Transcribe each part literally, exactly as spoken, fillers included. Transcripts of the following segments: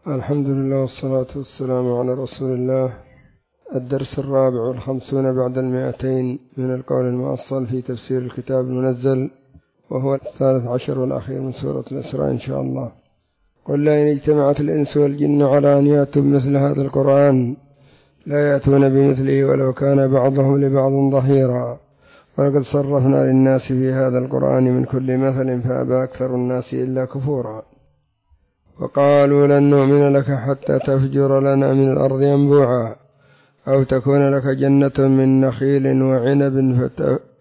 الحمد لله والصلاة والسلام على رسول الله. الدرس الرابع والخمسون بعد المئتين من القول المؤصل في تفسير الكتاب المنزل، وهو الثالث عشر والأخير من سورة الإسراء إن شاء الله. قل لئن اجتمعت الإنس والجن على أن يأتوا بمثل هذا القرآن لا يأتون بمثله ولو كان بعضهم لبعض ظهيرا، ولقد صرفنا للناس في هذا القرآن من كل مثل فأبى أكثر الناس إلا كفورا. وقالوا لن نؤمن لك حتى تفجر لنا من الأرض ينبوعا أو تكون لك جنة من نخيل وعنب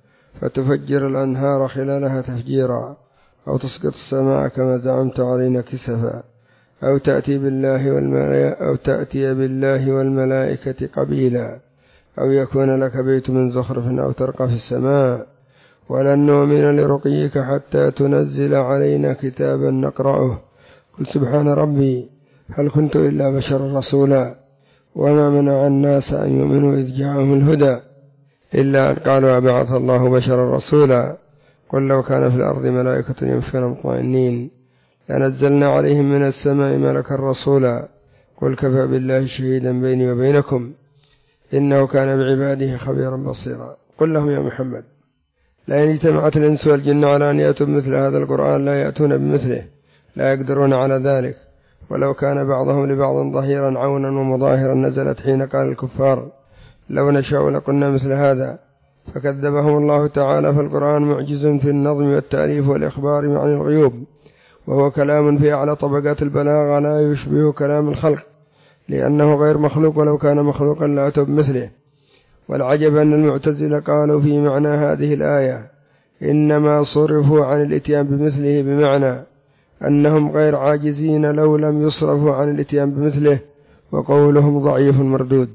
فتفجر الأنهار خلالها تفجيرا أو تسقط السماء كما زعمت علينا كسفا أو تأتي بالله والملائكة أو تأتي بالله والملائكة قبيلا أو يكون لك بيت من زخرف أو ترقى في السماء ولن نؤمن لرقيك حتى تنزل علينا كتابا نقرأه. قل سبحان ربي هل كنت إلا بشرا رسولا وما منع الناس أن يؤمنوا إذ جاءهم الهدى إلا أن قالوا أبعث الله بشرا رسولا. قل لو كان في الأرض ملائكة يمشون مطمئنين لنزلنا عليهم من السماء ملكا رسولا. قل كفى بالله شهيدا بيني وبينكم إنه كان بعباده خبيرا بصيرا. قل لهم يا محمد لئن اجتمعت الإنس والجن على أن يأتوا بمثل هذا القرآن لا يأتون بمثله، لا يقدرون على ذلك ولو كان بعضهم لبعض ظهيرا عونا ومظاهرا. نزلت حين قال الكفار لو نشاء لقلنا مثل هذا فكذبهم الله تعالى. فالقرآن معجز في النظم والتأليف والإخبار عن الغيوب، وهو كلام في أعلى طبقات البلاغة لا يشبه كلام الخلق لأنه غير مخلوق، ولو كان مخلوقا لأتوا بمثله. والعجب أن المعتزلة قالوا في معنى هذه الآية إنما صرفوا عن الاتيان بمثله بمعنى أنهم غير عاجزين لو لم يصرفوا عن الاتيان بمثله، وقولهم ضعيف مردود.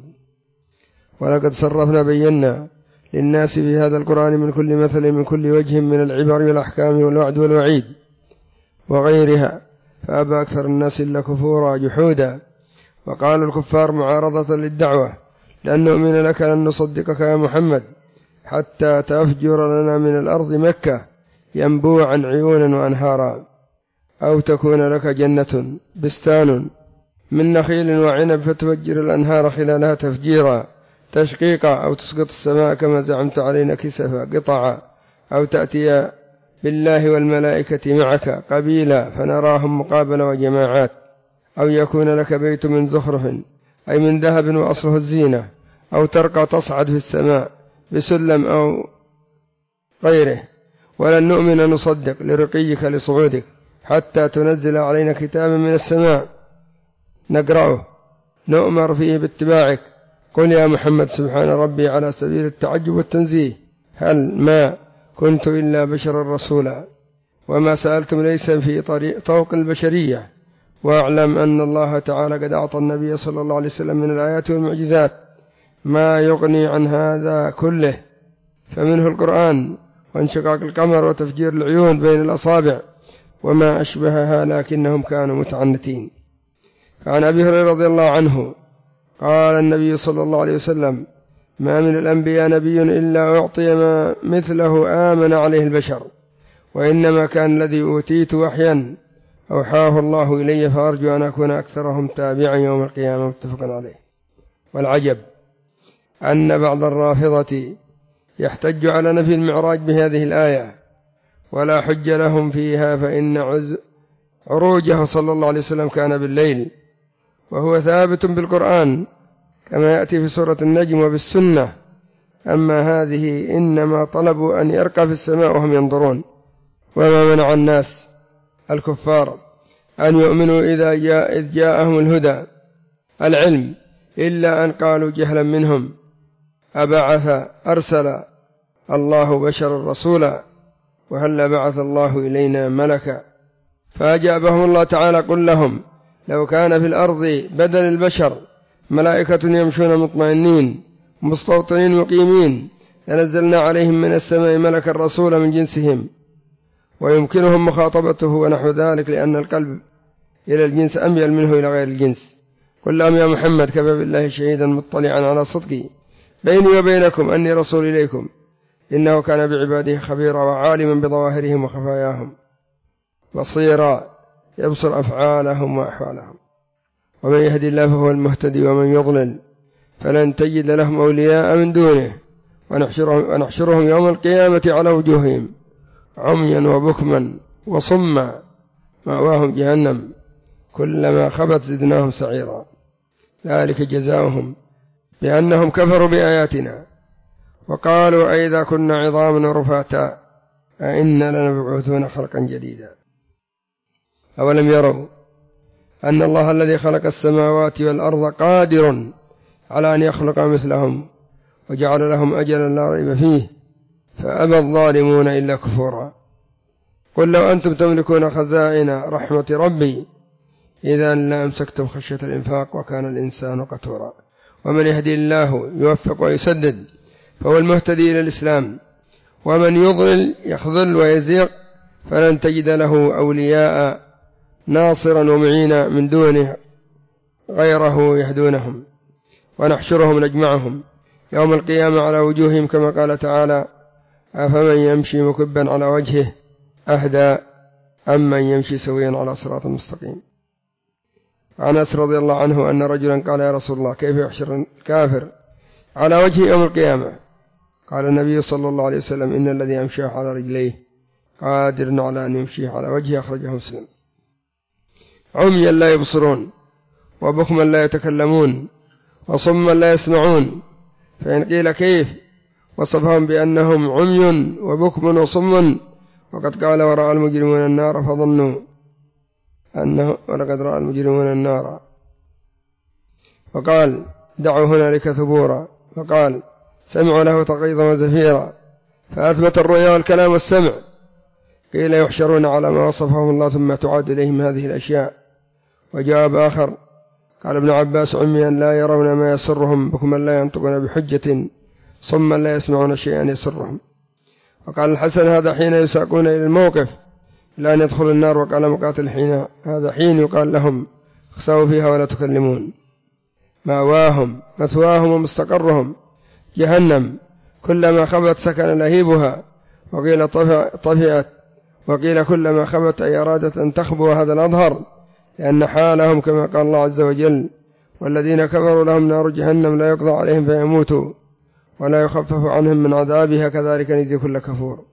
ولقد صرفنا بينا للناس في هذا القرآن من كل مثل من كل وجه من العبر والأحكام والوعد والوعيد وغيرها فأبى أكثر الناس إلا كفورا جحودا. وقال الكفار معارضة للدعوة لأن نؤمن لك لن نصدقك يا محمد حتى تفجر لنا من الأرض مكة ينبوعا عيونا وأنهارا أو تكون لك جنة بستان من نخيل وعنب فتفجر الأنهار خلالها تفجيرا تشقيقا أو تسقط السماء كما زعمت علينا كسفا قطعا أو تأتي بالله والملائكة معك قبيلا فنراهم مقابل وجماعات أو يكون لك بيت من زخرف أي من ذهب وأصله الزينة أو ترقى تصعد في السماء بسلم أو غيره. ولن نؤمن نصدق لرقيك لصعودك حتى تنزل علينا كتابا من السماء نقرأه نؤمر فيه باتباعك. قل يا محمد سبحان ربي على سبيل التعجب والتنزيه هل ما كنت إلا بشرا رسولا وما سألتم ليس في طريق طوق البشرية. واعلم أن الله تعالى قد أعطى النبي صلى الله عليه وسلم من الآيات والمعجزات ما يغني عن هذا كله، فمنه القرآن وانشقاق القمر وتفجير العيون بين الأصابع وما أشبهها، لكنهم كانوا متعنتين. عن أبي هريرة رضي الله عنه قال النبي صلى الله عليه وسلم ما من الأنبياء نبي إلا أعطي ما مثله آمن عليه البشر، وإنما كان الذي أوتيت وحيا أوحاه الله إلي فأرجو أن أكون أكثرهم تابعا يوم القيامة. متفق عليه. والعجب أن بعض الرافضة يحتج على نفي المعراج بهذه الآية ولا حج لهم فيها، فإن عروجه صلى الله عليه وسلم كان بالليل وهو ثابت بالقرآن كما يأتي في سورة النجم وبالسنة. أما هذه إنما طلبوا أن يرقى في السماء وهم ينظرون. وما منع الناس الكفار أن يؤمنوا إذا جاء إذ جاءهم الهدى العلم إلا أن قالوا جهلا منهم أبعث أرسل الله بشرا رسولا وهل بعث الله إلينا ملكا. فأجابهم الله تعالى قل لهم لو كان في الأرض بدل البشر ملائكة يمشون مطمئنين مستوطنين مقيمين لنزلنا عليهم من السماء ملكا رسولا من جنسهم ويمكنهم مخاطبته ونحو ذلك، لأن القلب إلى الجنس أميل منه إلى غير الجنس. قل لهم يا محمد كفى بالله شهيدا مطلعا على صدقي بيني وبينكم أني رسول إليكم إنه كان بعباده خبيرا وعالما بظواهرهم وخفاياهم بصيرا يبصر أفعالهم وأحوالهم. ومن يهدي الله فهو المهتدي ومن يضلل فلن تجد لهم أولياء من دونه ونحشرهم, ونحشرهم يوم القيامة على وجوههم عميا وبكما وصما مأواهم جهنم كلما خبت زدناهم سعيرا ذلك جزاؤهم بأنهم كفروا بآياتنا وقالوا أئذا كنا عظاما رفاتا أئنا لنبعثون خلقا جديدا أولم يروا أن الله الذي خلق السماوات والأرض قادر على أن يخلق مثلهم وجعل لهم أجلا لا ريب فيه فأبى الظالمون إلا كفورا قل لو أنتم تملكون خزائن رحمة ربي إذا لأمسكتم خشية الإنفاق وكان الإنسان قتورا ومن يهدي الله يوفق ويسدد فهو المهتدي إلى الإسلام ومن يضلل يخذل ويزيغ فلن تجد له أولياء ناصرا ومعينا من دونه غيره يهدونهم ونحشرهم نجمعهم يوم القيامة على وجوههم كما قال تعالى أفمن يمشي مكبا على وجهه أهدى أم من يمشي سويا على صراط مستقيم. عن أنس رضي الله عنه أن رجلا قال يا رسول الله كيف يحشر الكافر على وجهه يوم القيامة؟ قال النبي صلى الله عليه وسلم إن الذي يمشي على رجليه قادر على أن يمشي على وجهه أخرجه مسلم. عميا لا يبصرون وبكما لا يتكلمون وصما لا يسمعون فإن قيل كيف وصفهم بأنهم عمي وبكم وصم وقد قال ورأى المجرمون النار فظنوا أنه ولقد رأى المجرمون النار وقال دعوا هنالك ثبورا وقال سمعوا له تغيظا وزفيرا فأثبت الرؤيا والكلام والسمع. قيل يحشرون على ما وصفهم الله ثم تعاد إليهم هذه الأشياء. وجواب آخر قال ابن عباس عميا لا يرون ما يسرهم بكما لا ينطقون بحجة صما لا يسمعون شيئا يسرهم. وقال الحسن هذا حين يساقون إلى الموقف لا أن يدخل النار. وقال مقاتل حين هذا حين يقال لهم اخسأوا فيها ولا تكلمون. مأواهم مثواهم ومستقرهم جهنم كلما خبت سكن لهيبها وقيل طفئت وقيل كلما خبت أي أرادت أن تخبو هذا الأظهر لأن حالهم كما قال الله عز وجل والذين كفروا لهم نار جهنم لا يقضى عليهم فيموتوا ولا يخفف عنهم من عذابها كذلك نجزي كل كفور.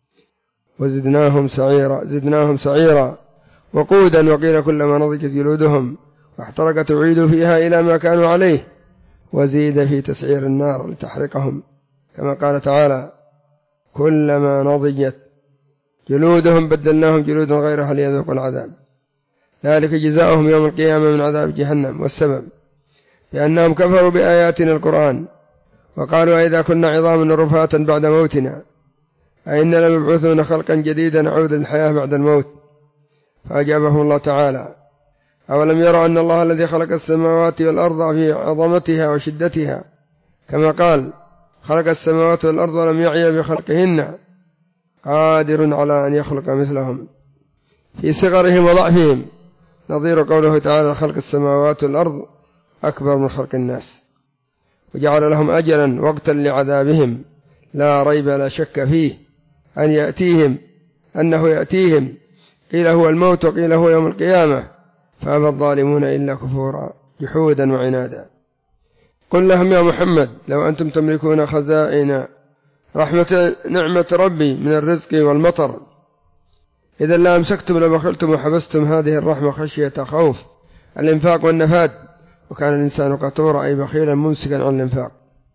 وزدناهم سعيرا زدناهم سعيرا وقودا وقيل كلما نضجت جلودهم واحترقت أعيدوا فيها إلى ما كانوا عليه وزيد في تسعير النار لتحرقهم كما قال تعالى كلما نضجت جلودهم بدلناهم جلودا غيرها ليذوقوا العذاب ذلك جزاؤهم يوم القيامة من عذاب جهنم. والسبب بأنهم كفروا بآياتنا القرآن وقالوا إذا كنا عظاما رفاتا بعد موتنا أئنا لمبعوثون خلقا جديدا نعود للحياة بعد الموت. فأجابهم الله تعالى أولم يروا أن الله الذي خلق السماوات والأرض في عظمتها وشدتها كما قال خلق السماوات والأرض ولم يعي بخلقهن قادر على أن يخلق مثلهم في صغرهم وضعفهم نظير قوله تعالى خلق السماوات والأرض أكبر من خلق الناس. وجعل لهم أجلا وقتا لعذابهم لا ريب لا شك فيه أن يأتيهم أنه يأتيهم قيل هو الموت وقيل هو يوم القيامة فأبى الظالمون إلا كفورا جحودا وعنادا. قل لهم يا محمد لو أنتم تملكون خزائن رحمة نعمة ربي من الرزق والمطر إذا لا أمسكتم لبخلتم وحبستم هذه الرحمة خشية خوف الإنفاق والنفاد وكان الإنسان قتورا أي بخيلا ممسكا عن الإنفاق.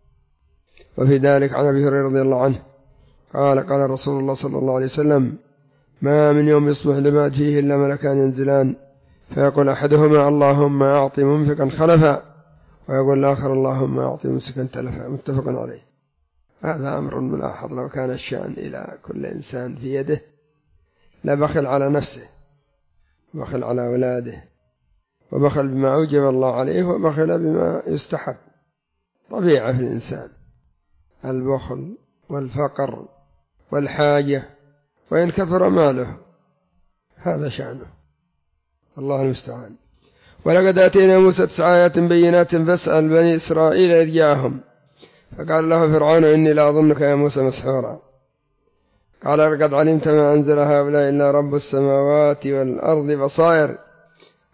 وفي ذلك عن أبي هريرة رضي الله عنه قال قال رسول الله صلى الله عليه وسلم ما من يوم يصبح العباد فيه إلا ملكان ينزلان فيقول أحدهما اللهم أعط منفقا خلفا ويقول الآخر اللهم أعط ممسكا تلفا متفق عليه. هذا أمر ملاحظ لو كان الشأن إلى كل إنسان في يده لا بخل على نفسه بخل على أولاده وبخل بما أوجب الله عليه وبخل بما يستحب. طبيعة في الإنسان البخل والفقر والحاجة وإن كثر ماله هذا شأنه الله المستعان. ولقد آتينا موسى تسع آيات بينات فاسأل بني إسرائيل إذ جاءهم فقال له فرعون إني لأظنك يا موسى مسحورا قال لقد علمت ما أنزل هؤلاء إلا رب السماوات والأرض بصائر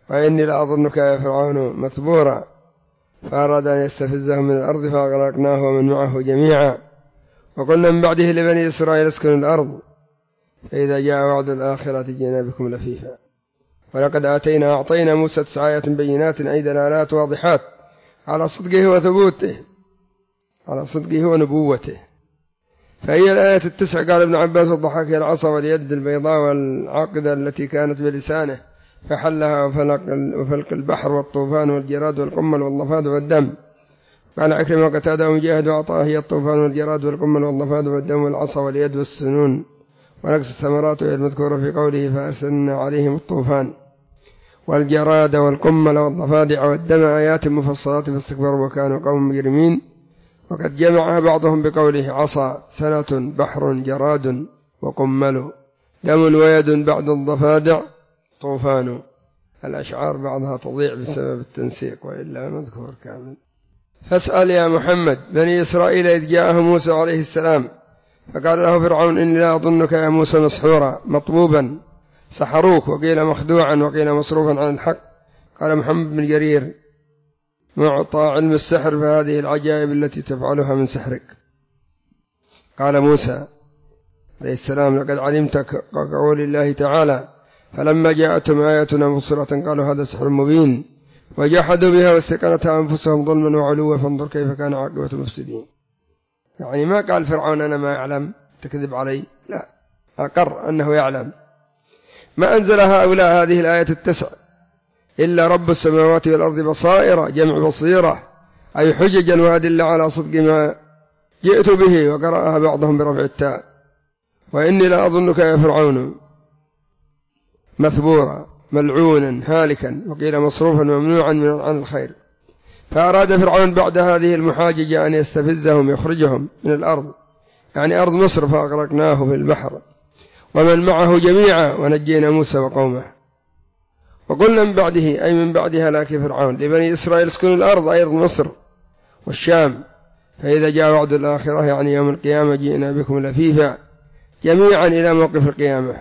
وإني لأظنك يا فرعون مثبورا فأراد أن يستفزهم من الأرض فأغرقناه ومن معه جميعا وقلنا من بعده لبني إسرائيل اسكنوا الأرض فإذا جاء وعد الآخرة جئنا بكم لفيفا ولقد آتينا أعطينا موسى تسع آيات بينات أي دلالات واضحات على صدقه وثبوته على صدقه ونبوته. فهي الآية التسع قال ابن عباس والضحاك هي العصا واليد البيضاء والعاقدة التي كانت بلسانه فحلها وفلق, وفلق البحر والطوفان والجراد والقمل والضفادع والدم. قال عكرمة وقتادة ومجاهد وعطاء هي الطوفان والجراد والقمل والضفادع والدم والعصا واليد والسنون ونقص الثمرات وهي المذكورة في قوله فأرسلنا عليهم الطوفان والجراد والقمل والضفادع والدم آيات مفصلات فاستكبروا وكانوا قوم مجرمين. وقد جمعها بعضهم بقوله عصا سنة بحر جراد وقمل دم ويد بعد الضفادع طوفان. الأشعار بعضها تضيع بسبب التنسيق وإلا مذكور كامل. فاسأل يا محمد بني إسرائيل إذ جاءهم موسى عليه السلام فقال له فرعون إني لا أظنك يا موسى مسحورا مطبوبا سحروك وقيل مخدوعا وقيل مصروفا عن الحق. قال محمد بن جرير معطى علم السحر فهذه العجائب التي تفعلها من سحرك. قال موسى عليه السلام لقد علمت كقول الله تعالى فلما جاءتهم آياتنا مبصرة قالوا هذا سحر مبين وجحدوا بها واستيقنتها أنفسهم ظلما وعلوا فانظر كيف كان عاقبة المفسدين. يعني ما قال فرعون أنا ما أعلم تكذب علي، لا، أقر أنه يعلم. ما أنزل هؤلاء هذه الآية التسع إلا رب السماوات والأرض بصائر جمع بصيرة أي حججا وأدلة على صدق ما جئت به. وقرأها بعضهم برفع التاء وإني لا أظنك يا فرعون مثبورا ملعونا هالكا وقيل مصروفا ممنوعا من عن الخير. فأراد فرعون بعد هذه المحاججة أن يستفزهم يخرجهم من الأرض يعني أرض مصر فأغرقناه في البحر ومن معه جميعا ونجينا موسى وقومه. وقلنا من بعده أي من بعد هلاك فرعون لبني إسرائيل اسكنوا الأرض أي أرض مصر والشام فإذا جاء وعد الآخرة يعني يوم القيامة جئنا بكم لفيفا جميعا إلى موقف القيامة.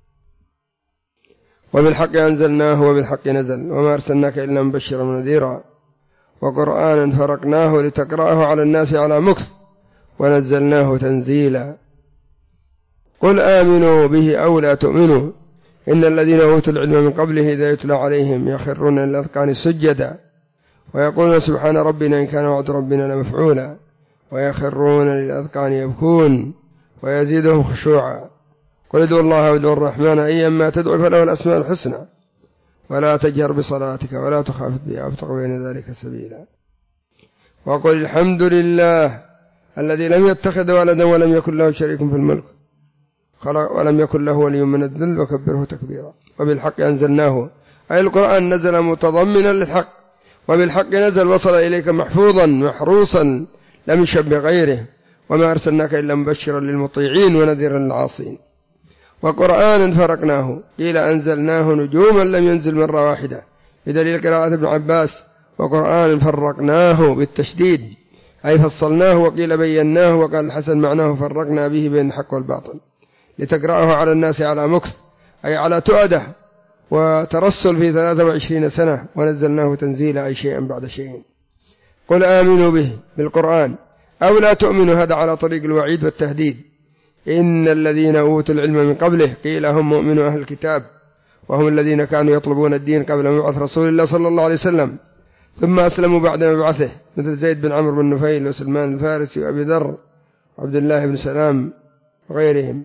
وبالحق أنزلناه وبالحق نزل وما أرسلناك إلا مبشرا ونذيرا وقرآنا فرقناه لتقرأه على الناس على مكث ونزلناه تنزيلا. قل آمنوا به أو لا تؤمنوا إن الذين أوتوا العلم من قبله إذا يتلى عليهم يخرون للأذقان سجدا ويقولون سبحان ربنا إن كان وعد ربنا لمفعولا ويخرون للأذقان يبكون ويزيدهم خشوعا. قل ادعوا الله وادعوا الرحمن أيما تدعو فله الأسماء الحسنى ولا تجهر بصلاتك ولا تخافت بها وابتغ بين ذلك سبيلا. وقل الحمد لله الذي لم يتخذ ولدا ولم يكن له شريك في الملك ولم يكن له ولي من الذل وكبره تكبيرا. وبالحق أنزلناه أي القرآن نزل متضمنا للحق وبالحق نزل وصل إليك محفوظا محروسا لم يشب غيره وما أرسلناك إلا مبشرا للمطيعين ونذيرا للعاصين. وقرآنا فرقناه قيل أنزلناه نجوما لم ينزل مرة واحدة بدليل قراءة ابن عباس وقرآنا فرقناه بالتشديد أي فصلناه وقيل بيناه وقال الحسن معناه فرقنا به بين الحق والباطل لتقرأه على الناس على مكث أي على تؤده وترسل في ثلاثة وعشرين سنة ونزلناه تنزيلا أي شيئا بعد شيء. قل آمنوا به بالقرآن أو لا تؤمنوا هذا على طريق الوعيد والتهديد. إن الذين أوتوا العلم من قبله قيل هم مؤمنوا أهل الكتاب وهم الذين كانوا يطلبون الدين قبل مبعث رسول الله صلى الله عليه وسلم ثم أسلموا بعد مبعثه مثل زيد بن عمرو بن نفيل وسلمان الفارسي وأبي ذر وعبد الله بن سلام وغيرهم.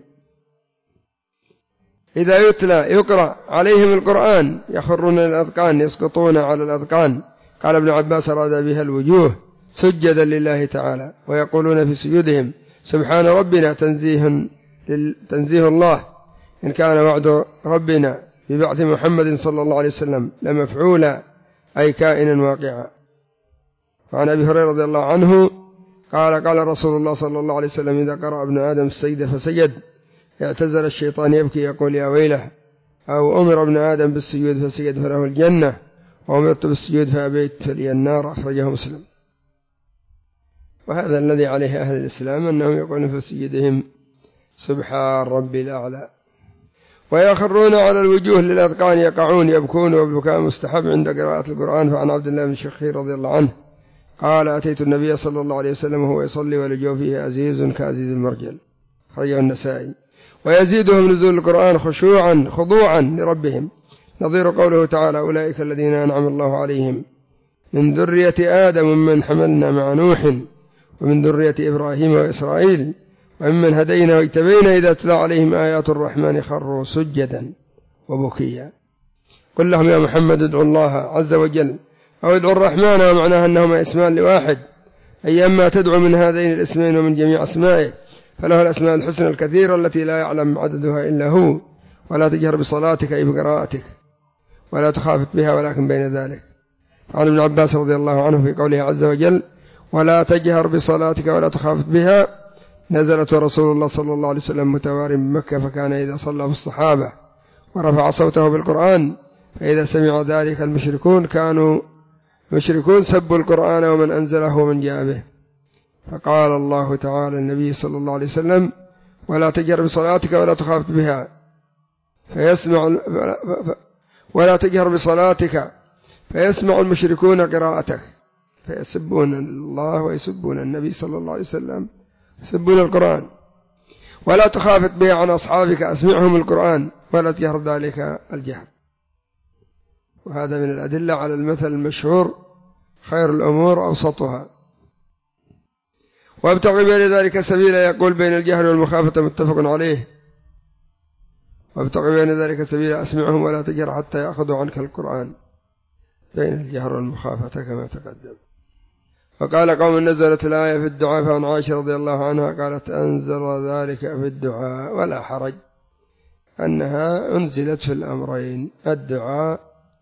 إذا يتلى يقرأ عليهم القرآن يخرون للأذقان يسقطون على الأذقان. قال ابن عباس أراد بها الوجوه سجدا لله تعالى ويقولون في سجودهم سبحان ربنا تنزيه, تنزيه الله إن كان وعد ربنا ببعث محمد صلى الله عليه وسلم لمفعولا أي كائنا واقعا. وعن أبي هريرة رضي الله عنه قال قال رسول الله صلى الله عليه وسلم إذا قرأ ابن آدم السجدة فسجد اعتزل الشيطان يبكي يقول يا ويله أو أمر ابن آدم بالسجود فسجد فله الجنة وأمرت بالسجود فأبيت فلي النار أخرجه مسلم. وهذا الذي عليه أهل الإسلام أنهم يقولون في سجدهم سبحان ربي الأعلى. ويخرون على الوجوه للأذقان يقعون يبكون وبكاء مستحب عند قراءة القرآن. فعن عبد الله بن شخير رضي الله عنه قال أتيت النبي صلى الله عليه وسلم وهو يصلي ولجوفه أزيز كأزيز المرجل، خرجه النسائي. ويزيدهم نزول القرآن خشوعا خضوعا لربهم، نظير قوله تعالى أولئك الذين أنعم الله عليهم من ذرية آدم ومن حملنا مع نوح ومن ذرية إبراهيم وإسرائيل وممن هدينا واجتبينا إذا تتلى عليهم آيات الرحمن خروا سجدا وبكيا. قل لهم يا محمد ادعوا الله عز وجل أو ادعوا الرحمن، ومعناها أنهما اسمان لواحد، أي أما تدعو من هذين الاسمين ومن جميع أسمائه فله الأسماء الحسنى الكثيرة التي لا يعلم عددها إلا هو. ولا تجهر بصلاتك أي بقراءتك ولا تخافت بها ولكن بين ذلك. عن ابن عباس رضي الله عنه في قوله عز وجل ولا تجهر بصلاتك ولا تخافت بها نزلت رسول الله صلى الله عليه وسلم متوارٍ بمكة، فكان إذا صلى بالصحابة ورفع صوته بالقرآن فإذا سمع ذلك المشركون كانوا المشركون سبوا القرآن ومن أنزله ومن جاء به. فقال الله تعالى النبي صلى الله عليه وسلم ولا تجهر بصلاتك ولا تخافت بها فيسمع ولا تجهر بصلاتك فيسمع المشركون قراءتك، فيسبون الله ويسبون النبي صلى الله عليه وسلم، يسبون القرآن. ولا تخافت به عن أصحابك أسمعهم القرآن ولا تجهر ذلك الجهر. وهذا من الأدلة على المثل المشهور خير الأمور أوسطها. وابتغي بين ذلك سبيلا، يقول بين الجهر والمخافة متفق عليه. وابتغي بين ذلك سبيلا أسمعهم ولا تجهر حتى يأخذوا عنك القرآن، بين الجهر والمخافة كما تقدم. فقال قوم نزلت الآية في الدعاء، فعن عائشة رضي الله عنها قالت أنزل ذلك في الدعاء ولا حرج، أنها أنزلت في الأمرين الدعاء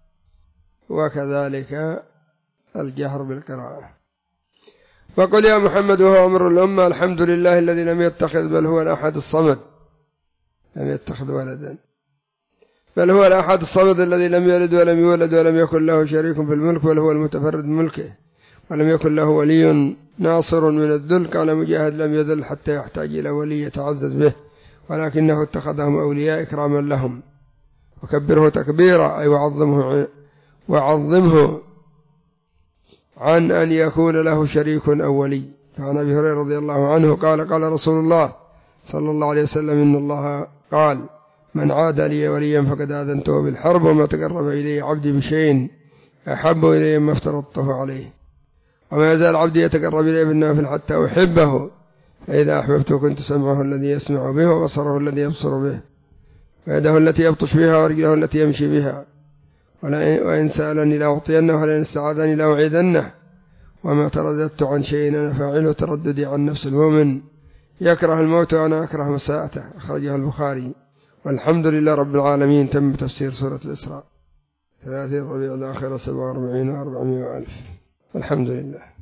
وكذلك الجهر بالقراءة. وقل يا محمد وهو أمر الأمة الحمد لله الذي لم يتخذ بل هو الأحد الصمد، لم يتخذ ولدا بل هو الأحد الصمد الذي لم يلد ولم يولد ولم يكن له شريك في الملك بل هو المتفرد بملكه ولم يكن له ولي ناصر من الذل. قال مجاهد لم يذل حتى يحتاج إلى ولي يتعزز به، ولكنه اتخذهم أولياء إكراما لهم. وكبره تكبيرا أي وعظمه وعظمه عن أن يكون له شريك أو ولي. فعن أبي هريرة رضي الله عنه قال قال رسول الله صلى الله عليه وسلم إن الله قال من عاد لي وليا فقد آذنته بالحرب، وما تقرب إلي عبدي بشيء أحب إلي ما افترضته عليه، وما يزال عبدي يتقرب إلي بالنافل حتى أحبه، فإذا أحببته كنت سمعه الذي يسمع به وبصره الذي يبصر به ويده التي يبطش بها ورجله التي يمشي بها، وإن سألني لأعطينه ولئن استعاذني لأعيذنه، وما ترددت عن شيء أنا فاعله ترددي عن نفس المؤمن يكره الموت وأنا أكره مساءته، أخرجه البخاري. والحمد لله رب العالمين. تم تفسير سورة الإسراء. ثلاثين ربيع الآخرة سبعة وأربعين وأربعمائة وألف. الحمد لله.